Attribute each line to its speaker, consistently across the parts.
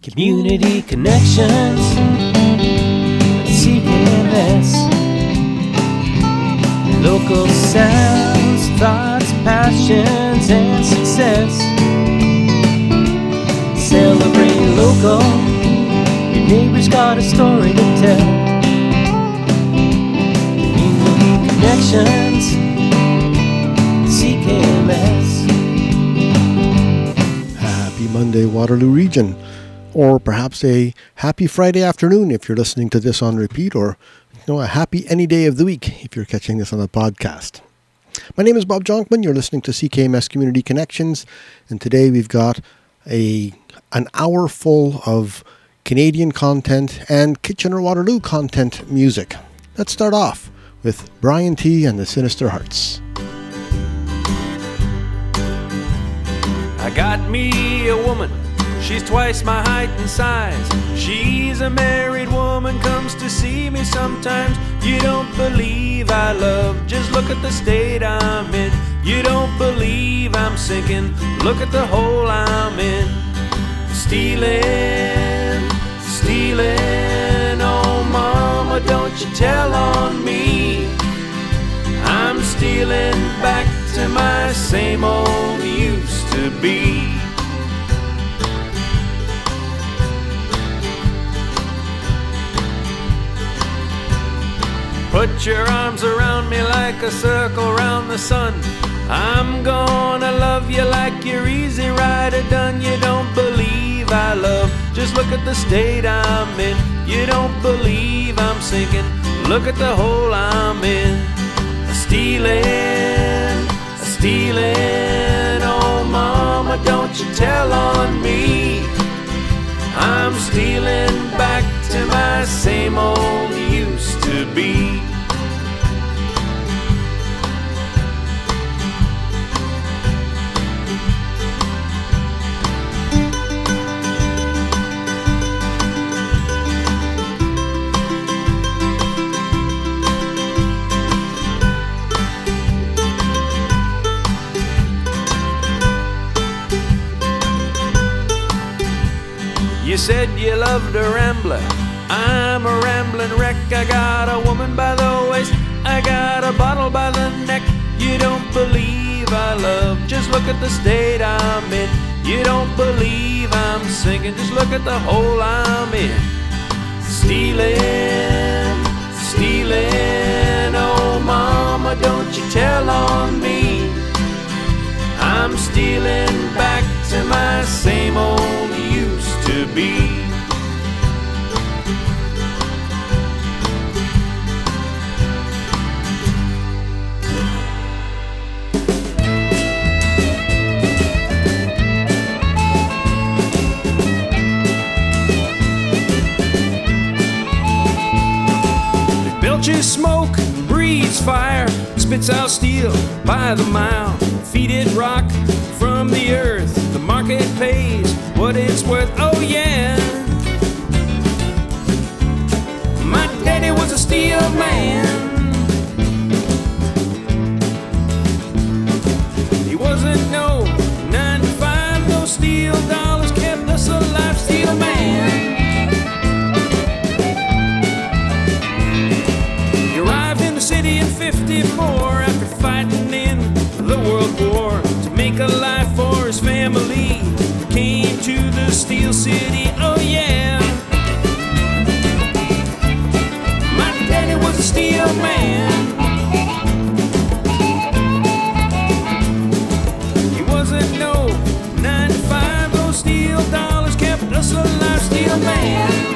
Speaker 1: Community Connections, CKMS. Local sounds, thoughts, passions, and success. Celebrate local, your neighbor's got a story to tell. Community Connections, CKMS.
Speaker 2: Happy Monday, Waterloo Region. Or perhaps a happy Friday afternoon if you're listening to this on repeat, or a happy any day of the week if you're catching this on a podcast. My name is Bob Jonkman. You're listening to CKMS Community Connections, and today we've got an hour full of Canadian content and Kitchener-Waterloo content music. Let's start off with Brian T. and the Sinister Hearts.
Speaker 3: I got me a woman, she's twice my height and size. She's a married woman, comes to see me sometimes. You don't believe I love, just look at the state I'm in. You don't believe I'm sinking, look at the hole I'm in. Stealing, stealing, oh mama, don't you tell on me. I'm stealing back to my same old used to be. Put your arms around me like a circle around the sun. I'm gonna love you like you're easy rider done. You don't believe I love, just look at the state I'm in. You don't believe I'm sinking, look at the hole I'm in. Stealing, stealing, oh mama, don't you tell on me. I'm stealing back to my same old used to be. You said you loved a rambler, I'm a rambling wreck. I got a woman by the waist, I got a bottle by the neck. You don't believe I love, just look at the state I'm in. You don't believe I'm sinking, just look at the hole I'm in. Stealing, stealing, oh mama, don't you tell on me. I'm stealing back to my same old used to be. It belches smoke, breathes fire, spits out steel by the mile. Feed it rock from the earth, the market pays what it's worth, oh yeah. My daddy was a steel man. He wasn't no 9 to 5, no steel dollars kept us alive, steel man. He arrived in the city in 54 after fighting in the World War to make a life for his family. Came to the Steel City, oh yeah. My daddy was a steel man. He wasn't no 9 to 5, those steel dollars kept us alive, steel man.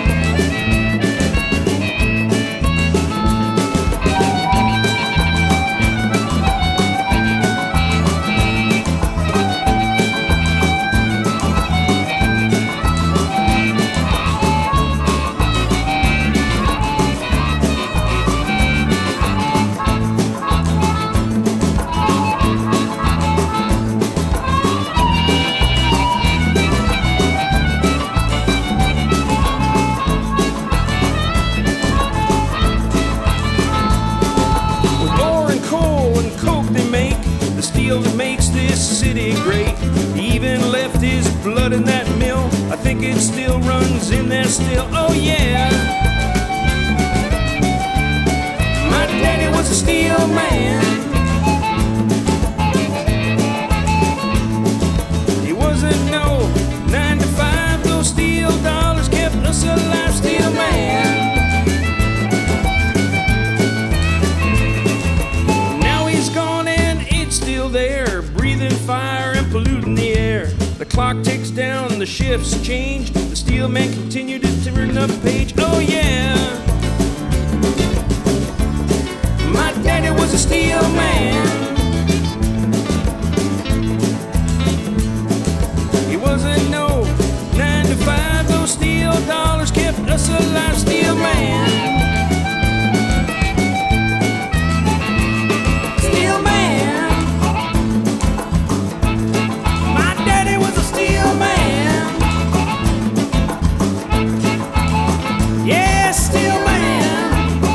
Speaker 3: steel that makes this city great. He even left his blood in that mill. I think think it still runs in there still. Oh yeah. My daddy was a steel man. He wasn't no 9 to 5. Those steel dollars kept us alive. Steel man. Now he's gone and it's still there, breathing fire and polluting the air. The clock ticks down, the shifts change. The steel man continued to turn the page. Oh yeah. My daddy was a steel man. He wasn't no 9 to 5. Those steel dollars kept us alive. Steel man. Steel man. My daddy was a steel man. Yeah, steel man.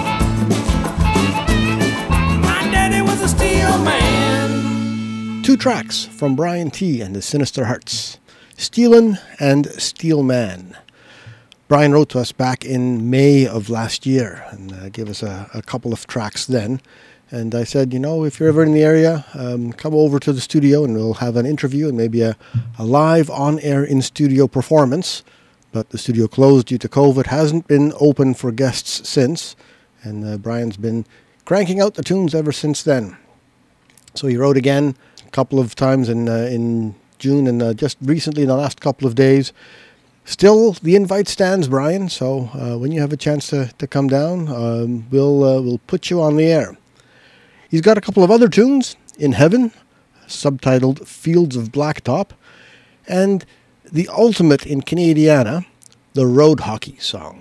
Speaker 3: My daddy was a steel man.
Speaker 2: 2 tracks from Brian T. and the Sinister Hearts, Steelin' and Steel Man. Brian wrote to us back in May of last year and gave us a couple of tracks then. And I said, you know, if you're ever in the area, come over to the studio and we'll have an interview and maybe a live on-air in-studio performance. But the studio closed due to COVID, hasn't been open for guests since. And Brian's been cranking out the tunes ever since then. So he wrote again a couple of times in June and just recently in the last couple of days. Still, the invite stands, Brian. So when you have a chance to come down, we'll put you on the air. He's got a couple of other tunes, In Heaven, subtitled Fields of Blacktop, and the ultimate in Canadiana, the Road Hockey Song.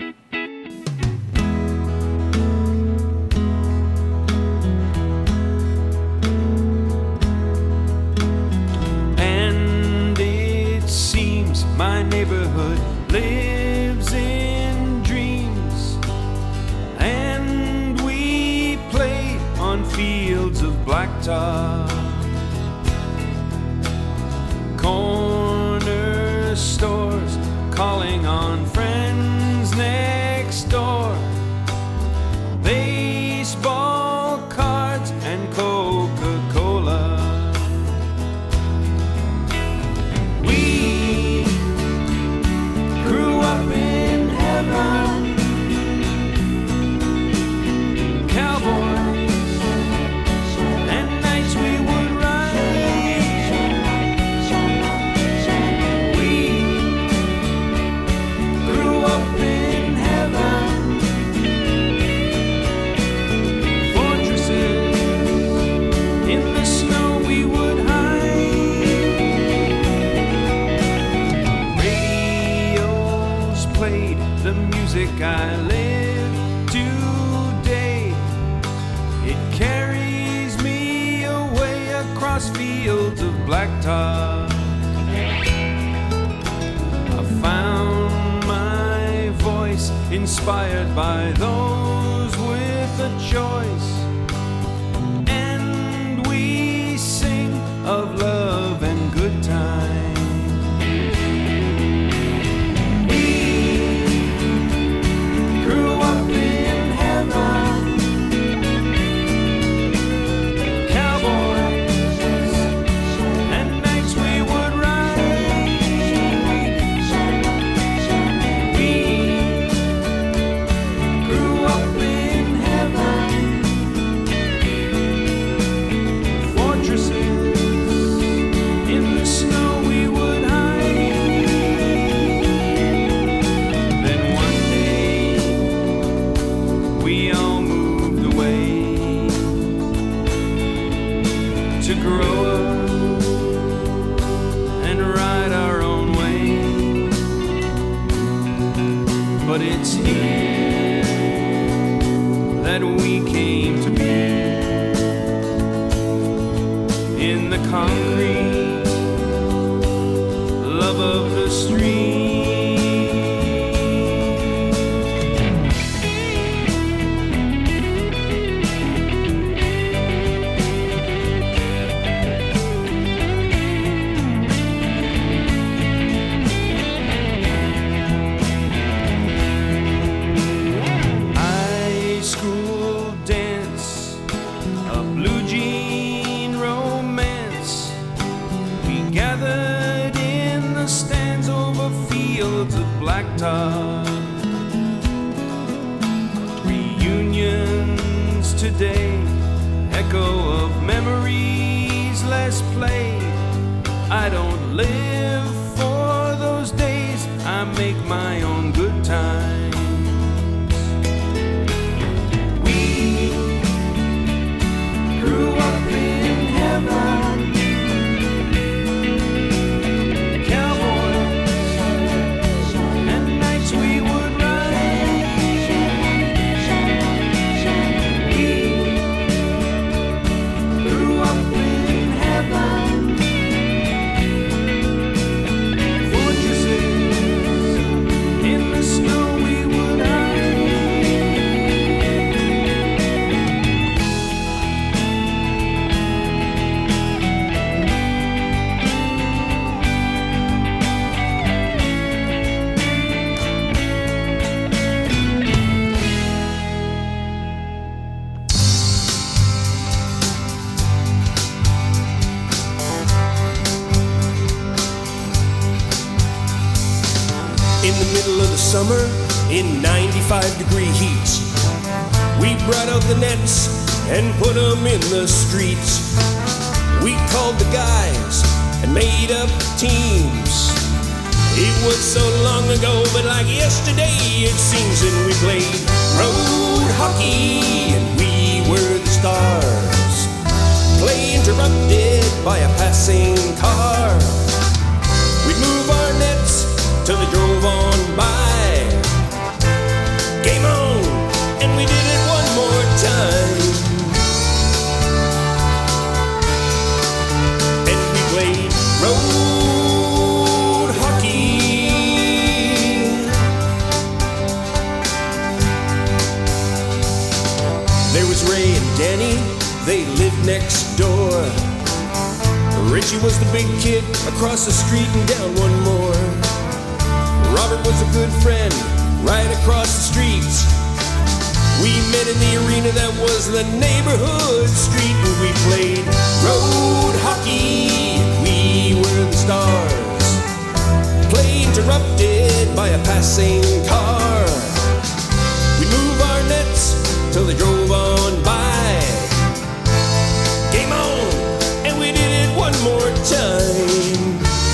Speaker 3: And it seems my neighborhood lives in dreams, and we play on fields of blacktop. Corner stores calling on friends next door. Baseball cards and Coca-Cola. We grew up in heaven. Cowboys and nights we would ride. We grew up in heaven. Fortresses in the snow we would hide. Radios played the music I live today. It carries me away across fields of blacktop. I found my voice inspired by those with a choice, and we sing of love and good times. We grew up in heaven. Cowboys and nights we would ride. We grew up in heaven. Fortresses in the snow we would hide. Then one day we all moved away to grow up and ride our own way. But it's here that we came to be, in the concrete love of the street. blacktop. Reunions today, echo of memories less played. I don't live for those days, I make my own good times. We grew up in heaven, cowboys and nights we would ride. We grew up in heaven, fortresses in the snow we would hide.
Speaker 4: In the middle of the summer, in 95-degree heat, we brought out the nets and put them in the streets. We called the guys and made up teams. It was so long ago, but like yesterday it seems. And we played road hockey and we were the stars. Play interrupted by a passing car. We'd move our nets till they drove on by. Game on, and we did it one more time. And we played road hockey. There was Ray and Danny, they lived next door. Richie was the big kid across the street and down one more. Robert was a good friend right across the street. We met in the arena that was the neighborhood street. And we played road hockey, we were the stars. Play interrupted by a passing car. We move our nets till they drove on by. Game on, and we did it one more time.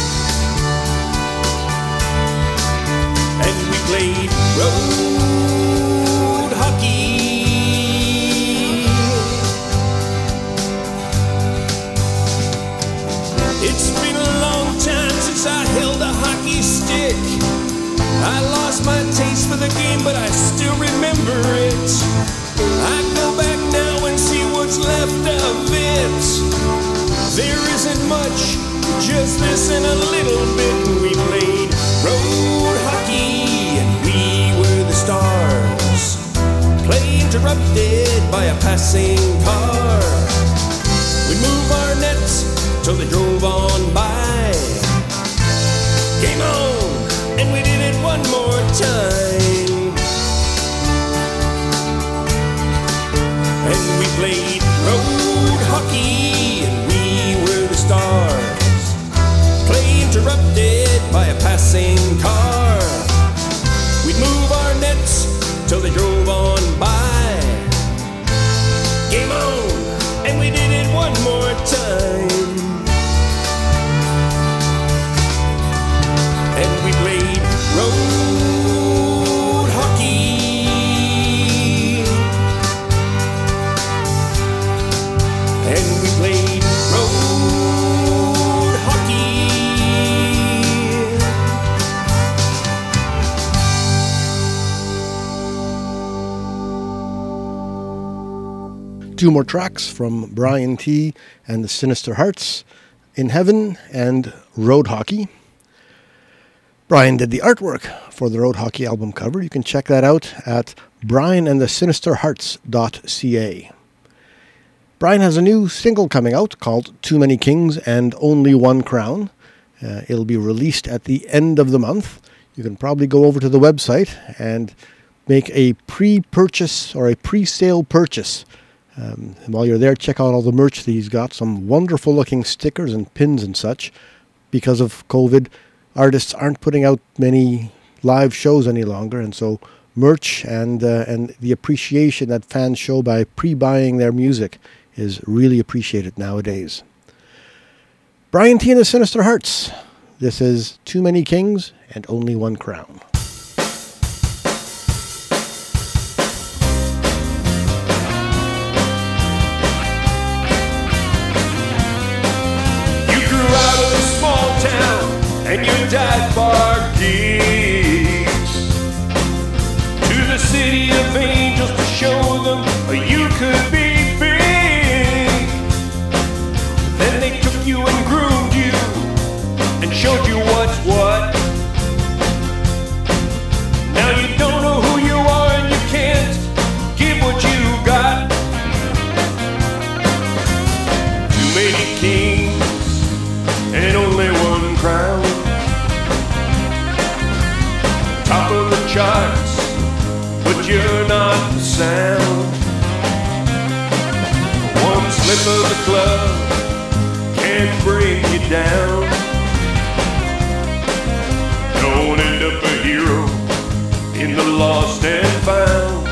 Speaker 4: And we played road hockey. It's been a long time since I held a hockey stick. I lost my taste for the game, but I still remember it. I go back now and see what's left of it. There isn't much, just this and a little bit. We played road hockey and we were the stars. Play interrupted by a passing car. We move our nets till they drove on by. Game on, and we did it one more time. And we played road hockey and we were the stars. Play interrupted by a passing car. We'd move our nets till they drove on by. Game on, and we did it one more time. And we played road hockey. And we played road hockey.
Speaker 2: Two more tracks from Brian T. and the Sinister Hearts, In Heaven and Road Hockey. Brian did the artwork for the Road Hockey album cover. You can check that out at brianandthesinisterhearts.ca. Brian has a new single coming out called Too Many Kings and Only One Crown. It'll be released at the end of the month. You can probably go over to the website and make a pre-purchase or a pre-sale purchase. And while you're there, check out all the merch that he's got. Some wonderful looking stickers and pins and such. Because of COVID, artists aren't putting out many live shows any longer, and so merch and the appreciation that fans show by pre-buying their music is really appreciated nowadays. Brian T and the Sinister Hearts. This is Too Many Kings and Only One Crown.
Speaker 4: You grew out of a small town and your dad barkeeps to the city of angels to show them you could be big. Then they took you and groomed you and showed you what's what. Now you don't know who you are and you can't give what you got. Too many kings and only one crown. Top of the charts, but you're not the sound. One slip of the glove can bring you down. Don't end up a hero in the lost and found.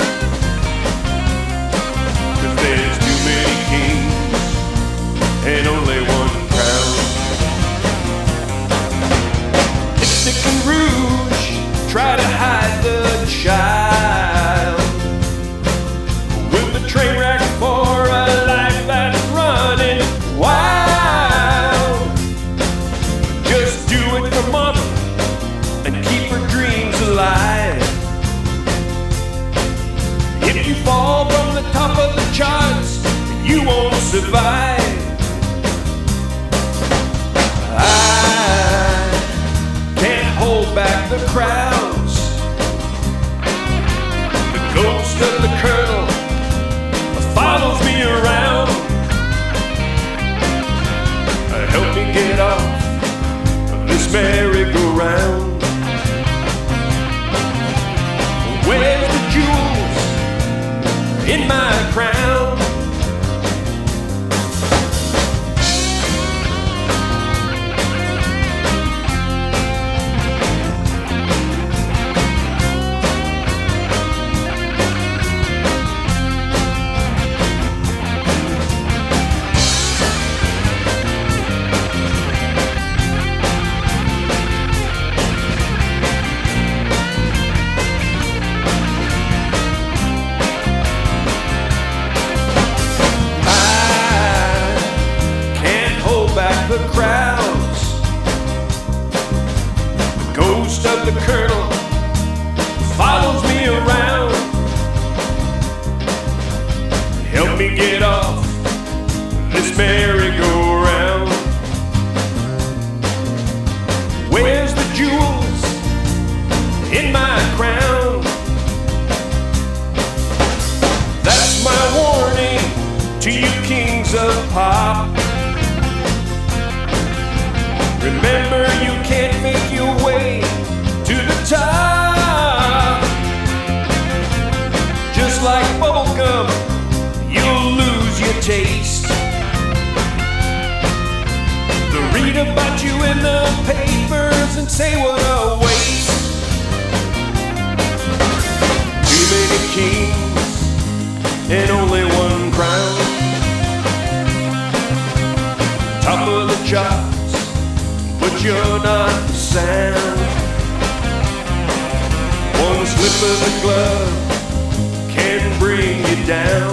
Speaker 4: 'Cause there's too many kings and only one crown. Lipstick and rouge try to hide the child with the train wreck for a life that's running wild. Just do it for mama and keep her dreams alive. If you fall from the top of the charts, you won't survive. I can't hold back the crowds. The ghost of the colonel follows me around. Help me get off of this merry-go-round. Where's the jewels in my crown? The crowds, the ghost of the colonel follows me around. Help me get off this merry-go-round. Where's the jewels in my crown? That's my warning to you kings of pop. Remember, you can't make your way to the top. Just like bubblegum, you'll lose your taste. They'll read about you in the papers and say what a waste. Too many kings and only one crown. Top of the charts, but you're not the sound. One slip of the glove can bring you down.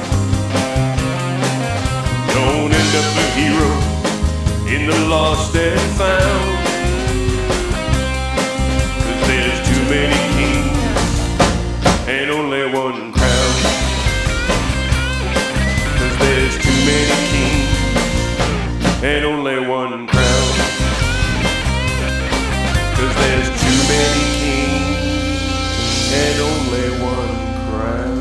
Speaker 4: Don't end up a hero in the lost and found. 'Cause there's too many kings and only one crown. 'Cause there's too many kings and only one crown. 'Cause there's too many kings and only one crown.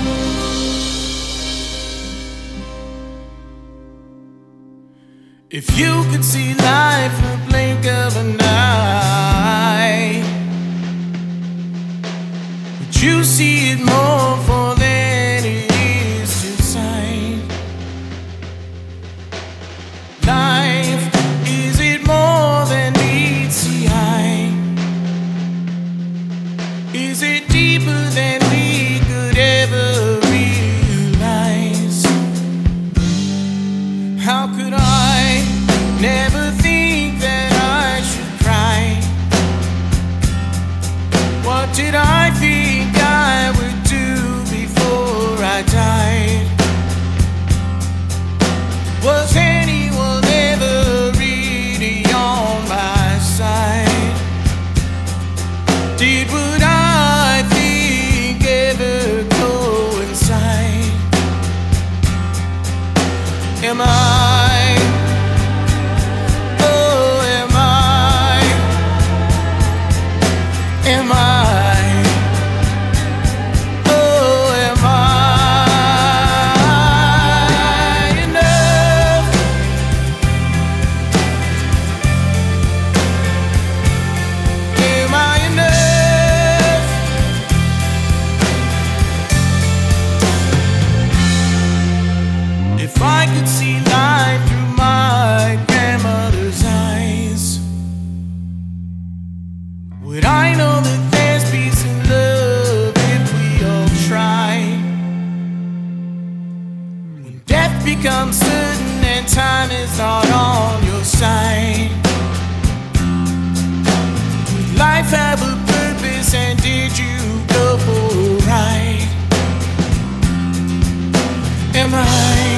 Speaker 5: If you could see life in a blink of an eye, would you see it more for than it is to sight? Life, is it more than meets the eye? Is it deeper than we could ever realize? How could I never think that I should cry? What did I think I would do before I died? Was anyone ever really on my side? Did what I think ever coincide? Am I? Oh, am I? Am I? Oh, am I enough? Am I enough? If I could see life through my grandmother's eyes, would I know that there's peace and love if we all try? When death becomes certain and time is not on your side, would life have a purpose and did you go for a ride? Am I?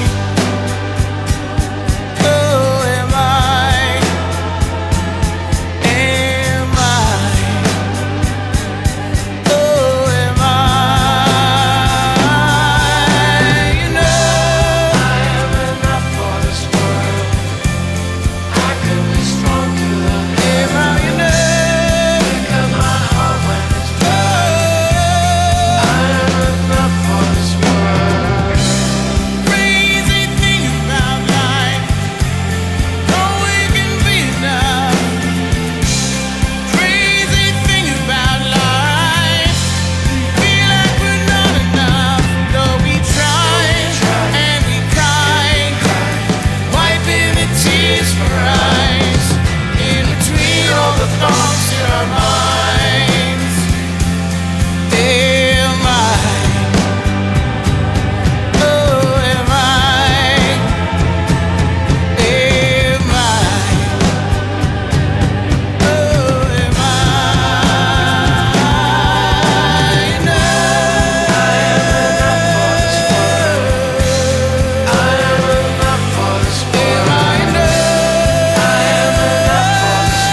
Speaker 5: Oh, am I? Am I? Oh, am I enough?
Speaker 3: I am enough for this world. I could be strong to love.
Speaker 5: Am I enough?
Speaker 3: Pick up my heart when it's I am enough for this world.
Speaker 5: Crazy thing about life, no we can be enough. Crazy thing about life, we feel like we're not enough. Though we try and we cry, wiping the tears from our eyes, in between all the thoughts in our minds. Am I? Oh, am I? Am I? Oh, am I
Speaker 3: enough for this world?
Speaker 5: enough? Am I enough?
Speaker 3: I am enough for this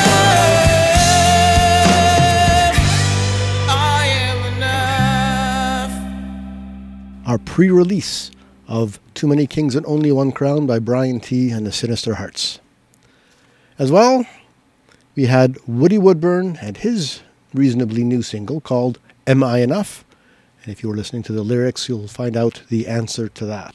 Speaker 3: world.
Speaker 5: I am enough.
Speaker 2: Our pre-release of Too Many Kings and Only One Crown by Brian T. and the Sinister Hearts. As well, we had Woody Woodburn and his reasonably new single called Am I Enough? And if you were listening to the lyrics, you'll find out the answer to that.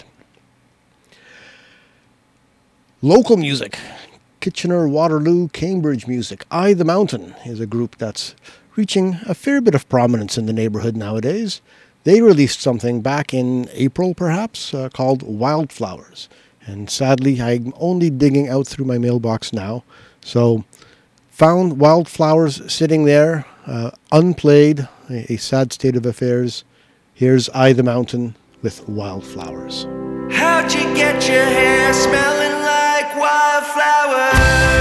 Speaker 2: Local music. Kitchener, Waterloo, Cambridge music. I the Mountain is a group that's reaching a fair bit of prominence in the neighborhood nowadays. They released something back in April, perhaps, called Wildflowers. And sadly, I'm only digging out through my mailbox now. So, found Wildflowers sitting there, unplayed, a sad state of affairs. Here's I the Mountain with Wildflowers.
Speaker 3: How'd you get your hair smelling like wildflowers?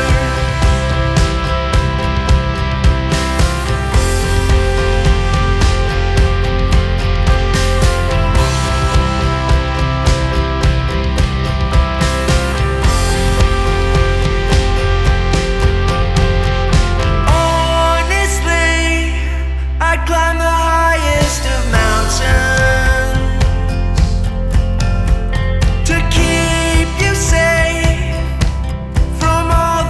Speaker 3: Honestly, I'd climb the highest of mountains to keep you safe from all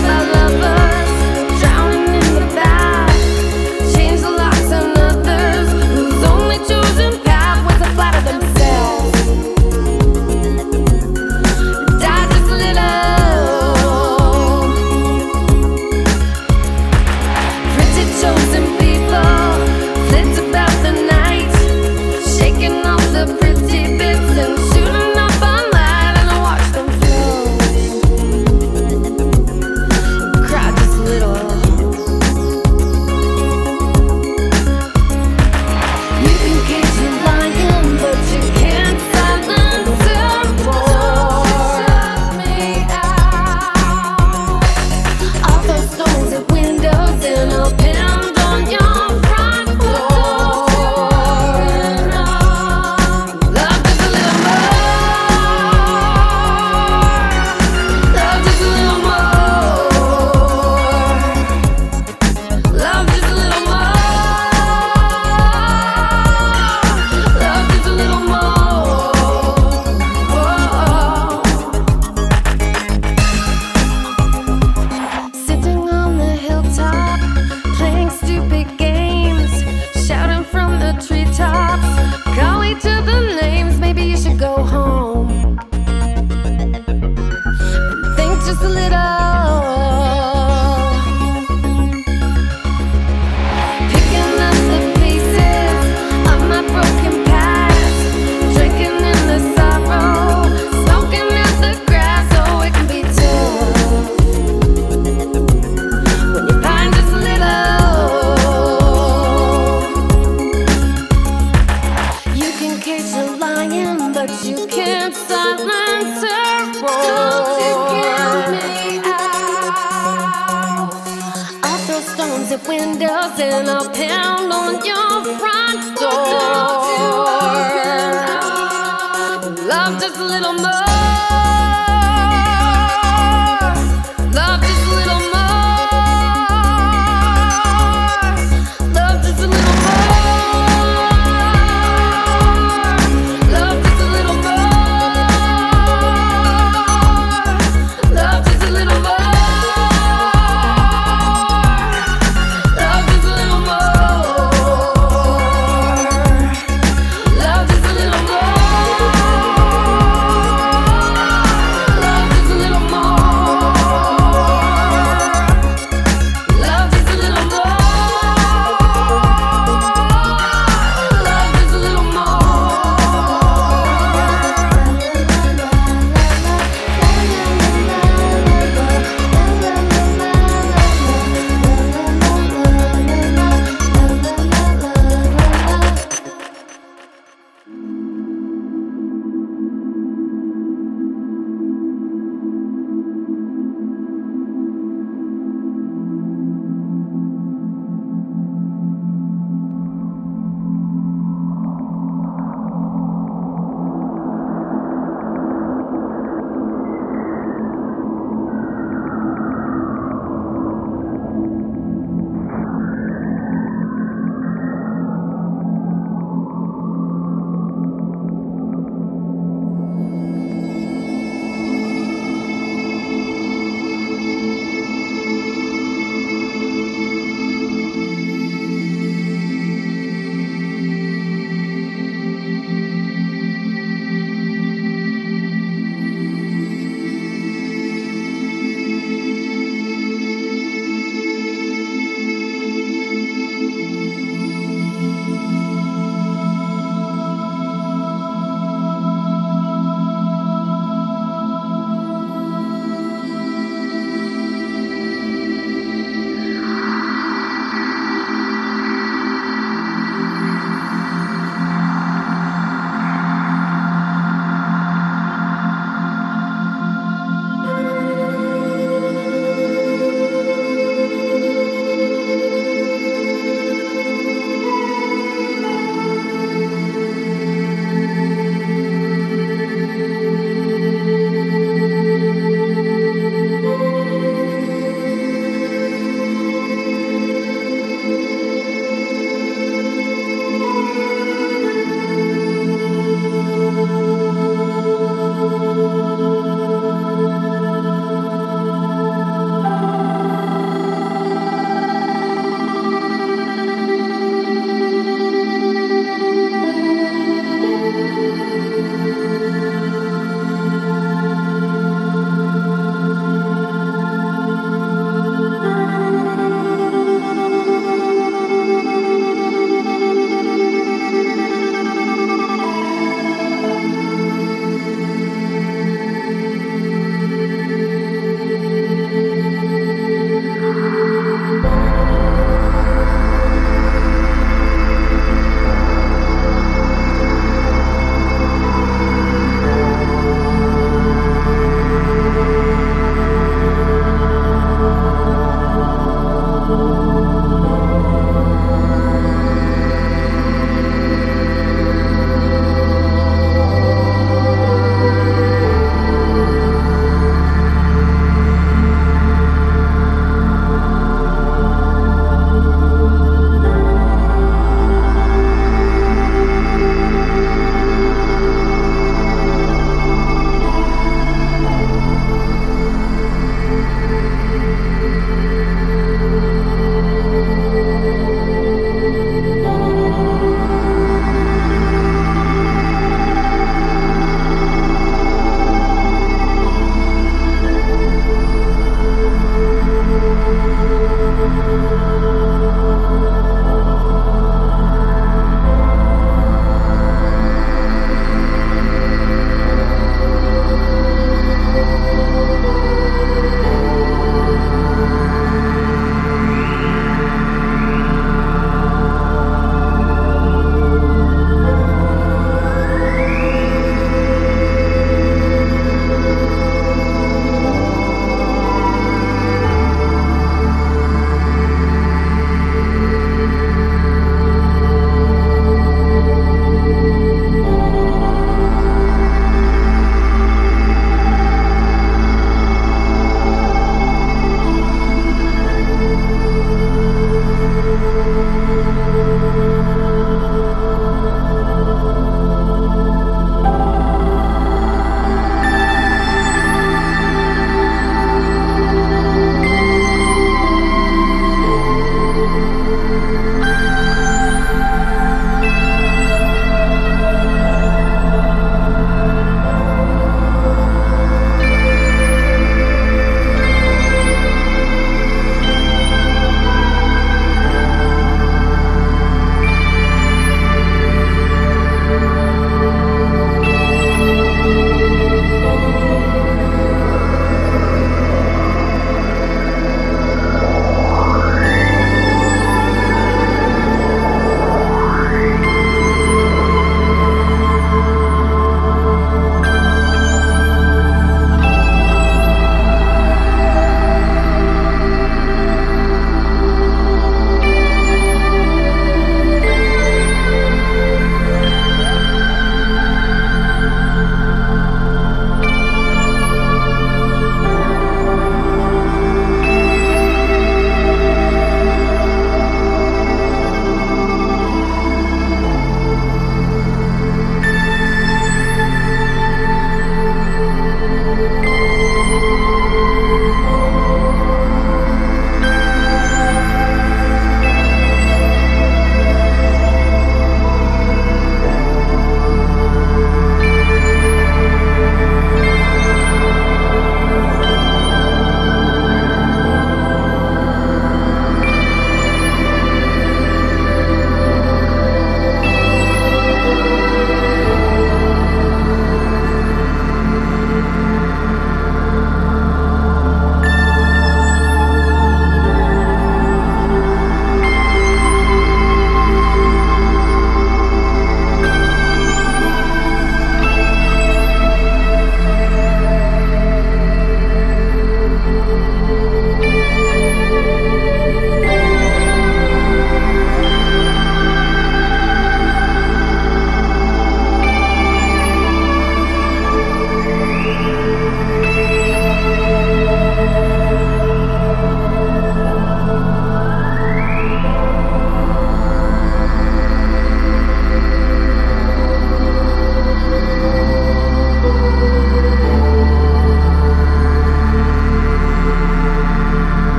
Speaker 6: windows and I'll pound on your front door. Love just a little more. Love just a little more. Love just a little more. Love just a little more. Love just a little more. Love just a little more.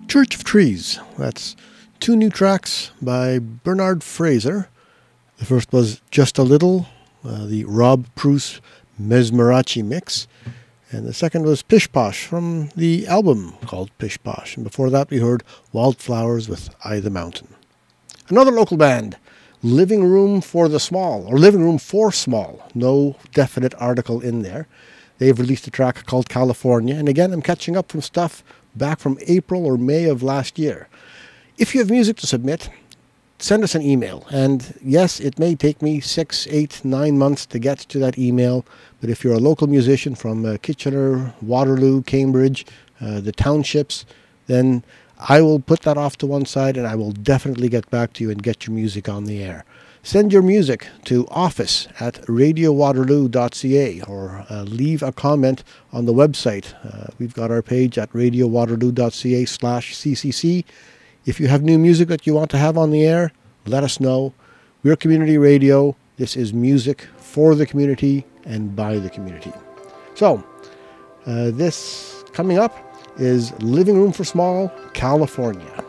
Speaker 2: Church of Trees. That's two new tracks by Bernard Fraser. The first was Just a Little, the Rob Bruce Mesmerace mix. And the second was Pish Posh from the album called Pish Posh. And before that we heard Wildflowers with I the Mountain. Another local band, Living Room for the Small, or Living Room for Small. No definite article in there. They've released a track called California. And again, I'm catching up from stuff back from April or May of last year. If you have music to submit, send us an email. And yes, it may take me 6, 8, 9 months to get to that email. But if you're a local musician from Kitchener, Waterloo, Cambridge, the townships, then I will put that off to one side and I will definitely get back to you and get your music on the air. Send your music to office@radiowaterloo.ca or leave a comment on the website. We've got our page at radiowaterloo.ca/ccc. If you have new music that you want to have on the air, let us know. We're community radio. This is music for the community and by the community. So, this coming up is Living Room for Small, California.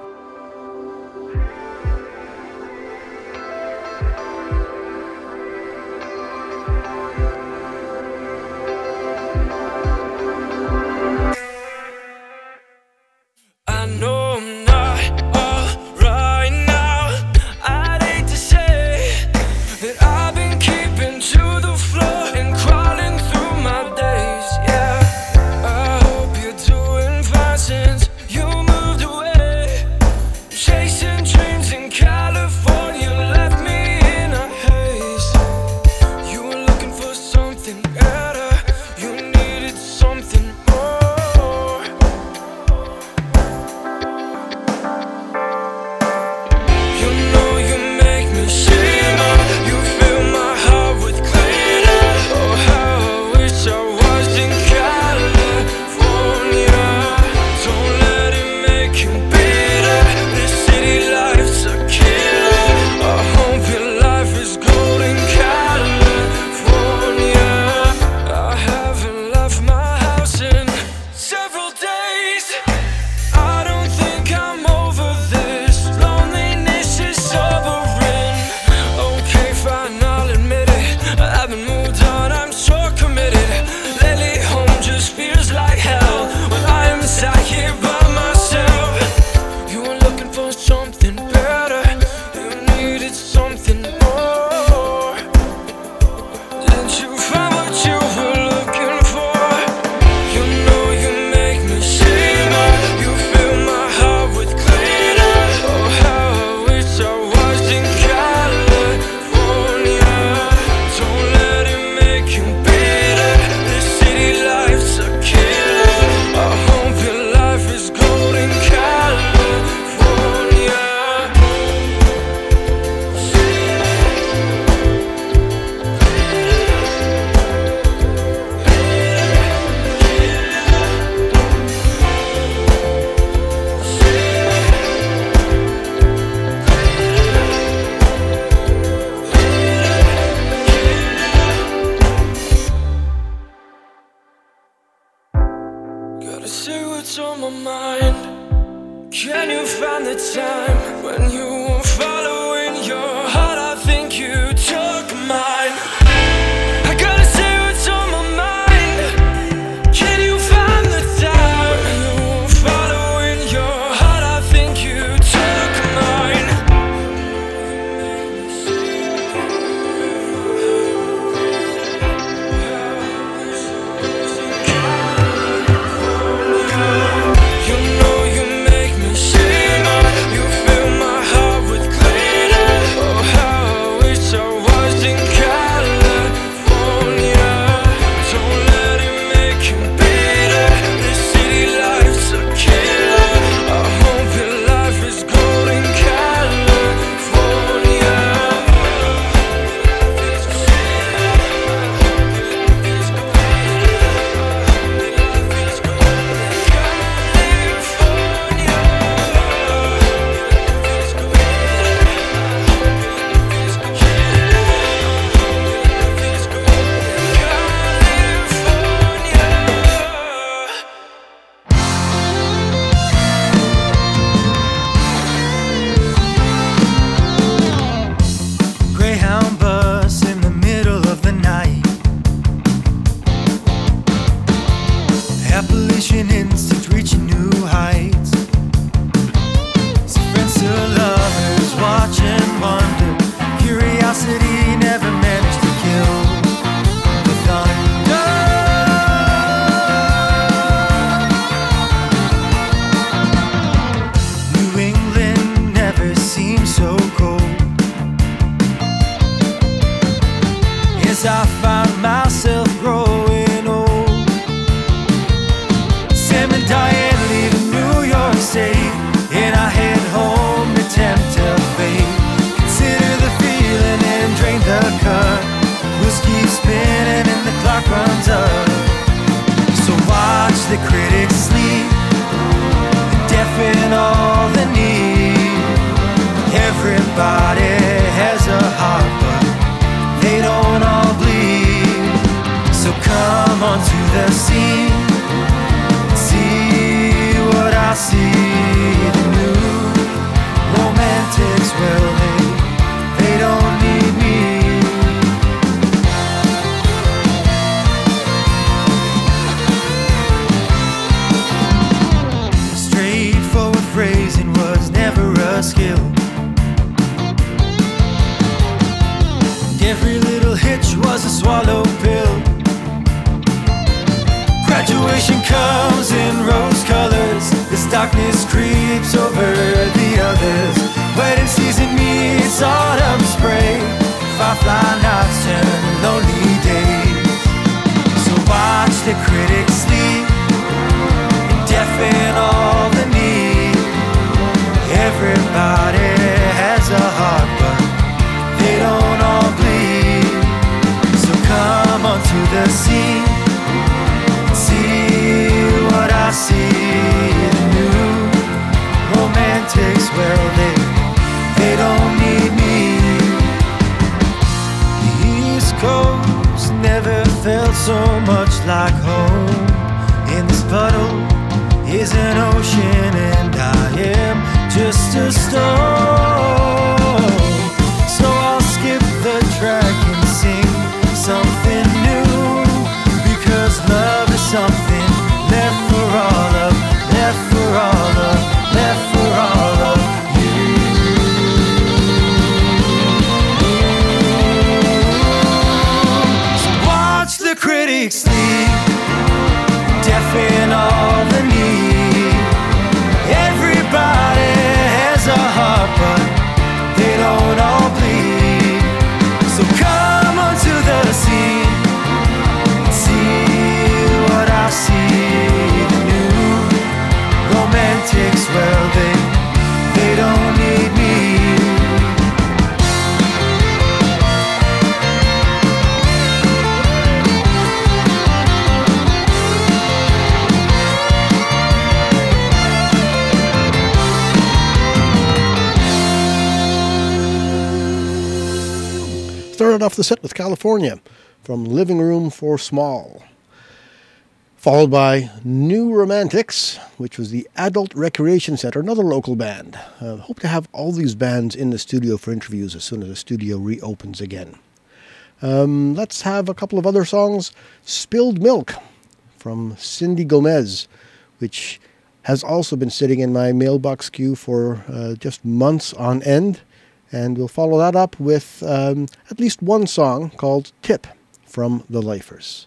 Speaker 3: I know I'm not alright now. I'd hate to say that I've been keeping to the floor and crawling through my days. Yeah, I hope you're doing fine since you moved away. Chasing dreams in California left me in a haze. You were looking for something better. You needed something more. You know you make me shimmer. You fill my heart with glitter. Oh, how I wish I was in California. Don't let it make you bitter. This city life's a killer. I hope your life is golden, California. I haven't left my house in several days. I don't think I'm over this. Loneliness is sobering. Okay, fine, I'll admit it. I haven't moved on, I'm so committed. Lately, home just feels like hell when I am sat here by myself. You were looking for something better. You needed something more. Did you find what you were looking for? You know you make me shimmer. You fill my heart with glitter. Oh, how I wish I was in California. Don't let it make you bitter. This city life's a killer. I hope your life is golden, California. Gotta say what's on my mind. Can you find the time when you were following your heart? I think you took mine. I gotta say what's on my mind. Can you find the time when you were following your heart? I think you took mine. You know you make me shimmer. You fill my heart with glitter. Oh, how
Speaker 1: onto the scene. See what I see. The new romantics, well, they don't need me. Straightforward phrasing was never a skill. Every little hitch was a swallow pill. Graduation comes in rose colors. This darkness creeps over the others. Wedding season meets autumn spray. Firefly nights turn lonely days. So watch the critics sleep and deafen all the need. Everybody has a heart, but they don't all bleed. So come onto the scene. See what I see. The new romantics, well, they don't need me. The East Coast never felt so much like home. In this puddle is an ocean, and I am just a stone. So I'll skip the track and sing something new, because love is something left for all of, left for all of, left for all of you. So watch the critics sleep, deafen all the need. Everybody has a heart, but they don't all bleed. So come onto the scene. See what I see. The new romantics, well, they don't need me.
Speaker 2: Started off the set with California from Living Room for Small, followed by New Romantics, which was the Adult Recreation Center, another local band. Hope to have all these bands in the studio for interviews as soon as the studio reopens again. Let's have a couple of other songs. Spilled Milk from Cindy Gomez, which has also been sitting in my mailbox queue for just months on end. And we'll follow that up with at least one song called Tip from The Lifers.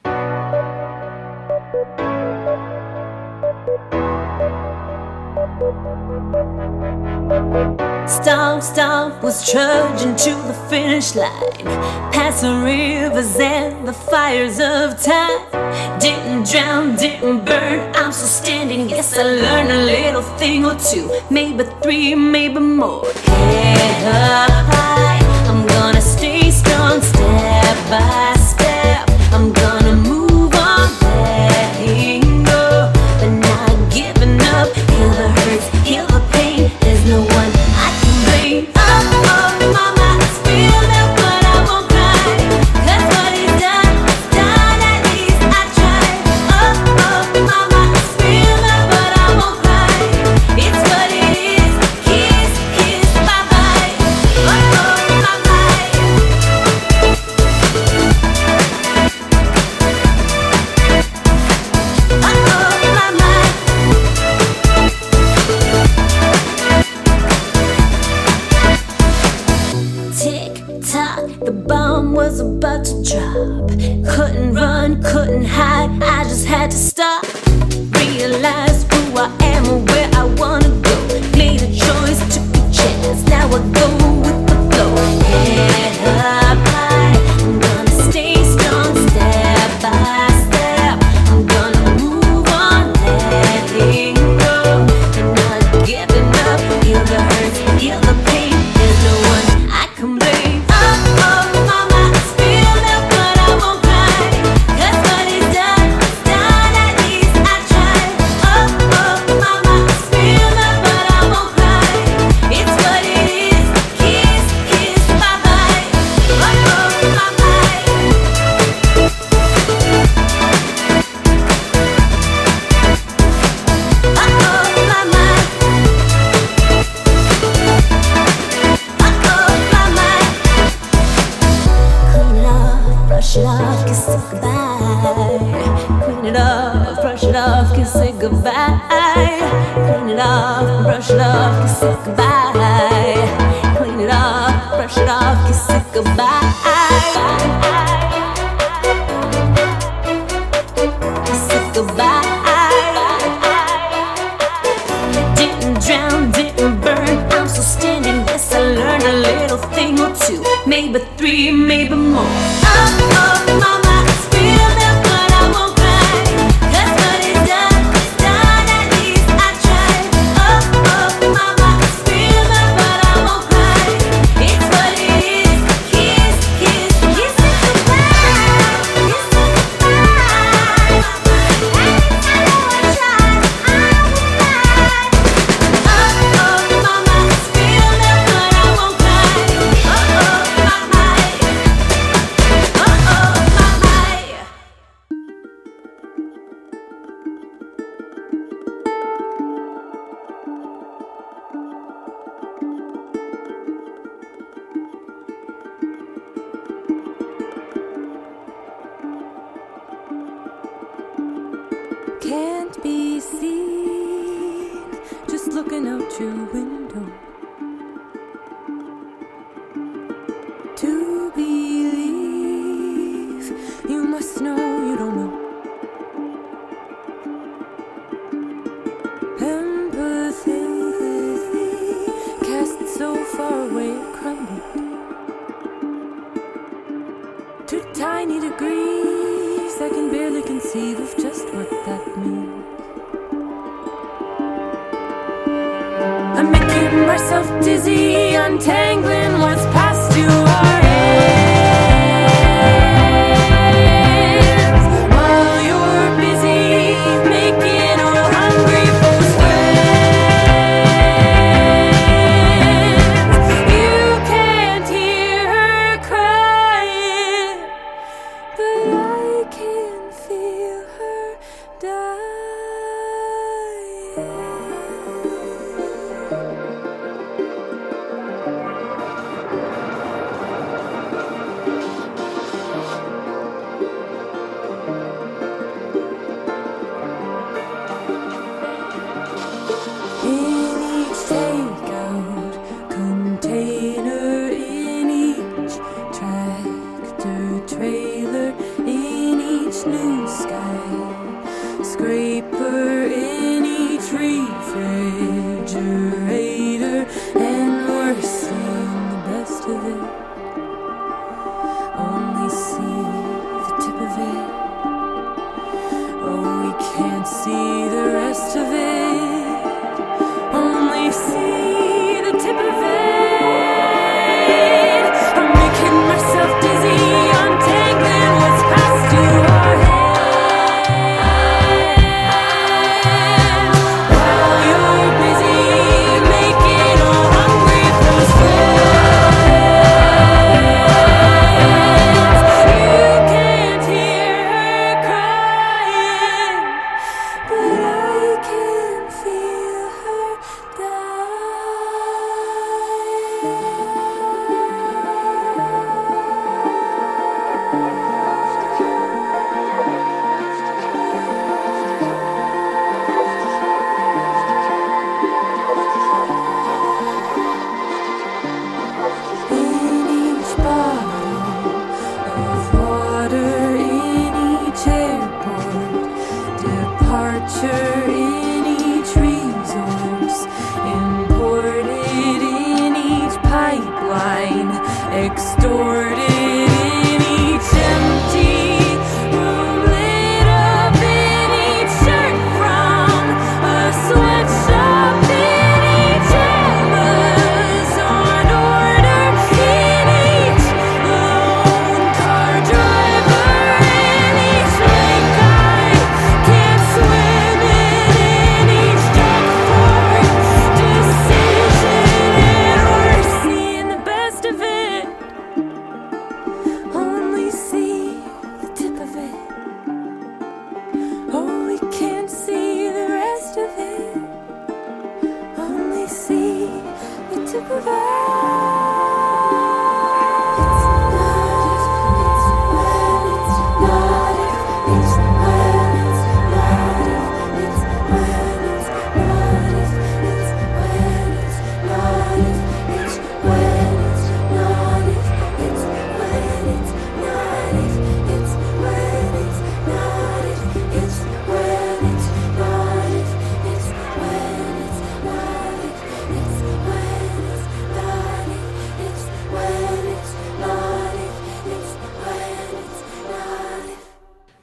Speaker 6: Stop, was trudging to the finish line. Past the rivers and the fires of time. Didn't drown, didn't burn, I'm still standing. Yes, I learned a little thing or two, maybe three, maybe more. Head up high, I'm gonna stay strong, step by step. I'm gonna move on, letting go, but not giving up. Heal the hurts, heal the pain, there's no one I can blame. Oh, mama, spilled out, but I won't cry, 'cause what is done, at least I tried. Oh, mama, spilled out, but I won't cry. It's what it is, kiss, kiss, bye-bye. Oh, my. Tick tock, the bomb was about to drop. Couldn't run, couldn't hide, I just had to stop. Realize who I am and where I wanna go. Made a choice, took a chance, now I go with the flow. Head up high, I'm gonna stay strong, step by step. I'm gonna move on, letting go, and not giving up. Heal the hurt, heal the pain, there's no one I can blame. Oh, mama, spilled out, but I won't cry, 'cause what is done, at least I tried. Oh, brush it off, kiss it goodbye. Clean it off, brush it off, kiss it goodbye. Kiss it goodbye. Didn't drown, didn't burn, I'm still standing. Yes, I learned a little thing or two, maybe 3, maybe more. Oh, mama, it's real milk, but I won't cry. 'Cause what is done, at least I tried. Oh, mama, it's real milk, but I won't cry. It's what it is, kiss, kiss, kiss it goodbye. Kiss it goodbye. I know I tried, I will cry. Oh, mama, it's real milk, but I won't cry. Oh, my.
Speaker 7: Can't be seen, just looking out your window. To believe, you must know you don't know. Empathy, cast so far away it crumbled to tiny degrees. I can barely conceive of just what that means. I'm making myself dizzy, untangling what's past to our hands, while you're busy making all hungry folks friends. You can't hear her crying, but I can feel her dying. In each takeout container, in each tractor trailer, in each new sky scraper, in each refrigerator, and we're seeing the best of it. Only see the tip of it. Oh, we can't see the rest of it. Only see the tip of it. I'm making myself dizzy, untangling what's past to our hands, while you're busy making all hungry folks friends. You can't hear her crying, but I can feel her in each bottle of water, in each airport departure, in each resource imported, in each pipeline extorted, in each empty room lit up, in each shirt from a sweatshop, in each Amazon order, in each lone car driver, in each lake I can't swim in each dark fork decision, and we're seeing the best of it. Only see the tip of it. Oh, we can't see the rest of it. Only see the tip of it. It's not if, it's when, it's not if, it's when, it's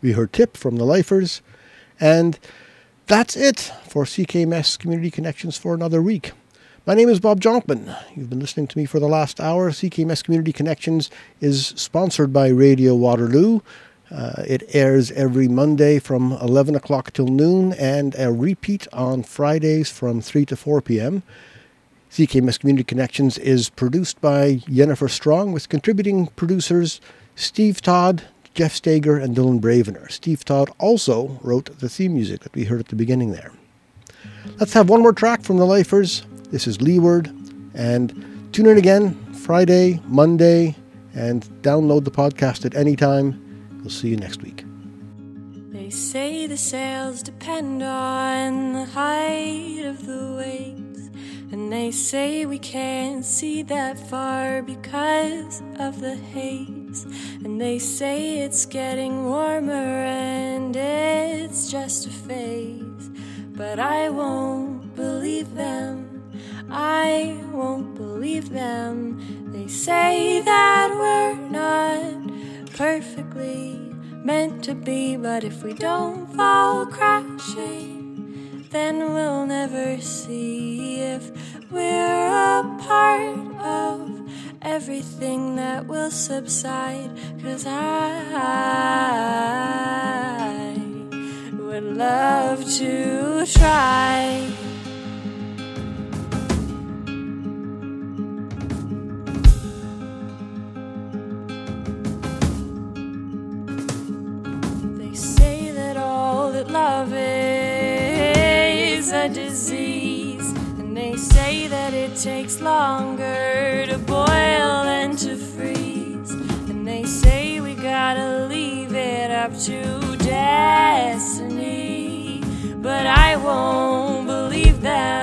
Speaker 2: We heard Tip from the Lifers. And that's it for CKMS Community Connections for another week. My name is Bob Jonkman. You've been listening to me for the last hour. CKMS Community Connections is sponsored by Radio Waterloo. It airs every Monday from 11 o'clock till noon and a repeat on Fridays from 3 to 4 p.m. CKMS Community Connections is produced by Jennifer Strong with contributing producers Steve Todd, Jeff Stager, and Dylan Bravener. Steve Todd also wrote the theme music that we heard at the beginning there. Let's have one more track from the Lifers. This is Leeward, and tune in again Friday, Monday, and download the podcast at any time. We'll see you next week.
Speaker 7: They say the sails depend on the height of the waves, and they say we can't see that far because of the haze, and they say it's getting warmer and it's just a phase, but I won't believe them. I won't believe them. They say that we're not perfectly meant to be, but if we don't fall crashing, then we'll never see if we're a part of everything that will subside. 'Cause I would love to try. Love is a disease, and they say that it takes longer to boil than to freeze, and they say we gotta leave it up to destiny, but I won't believe them.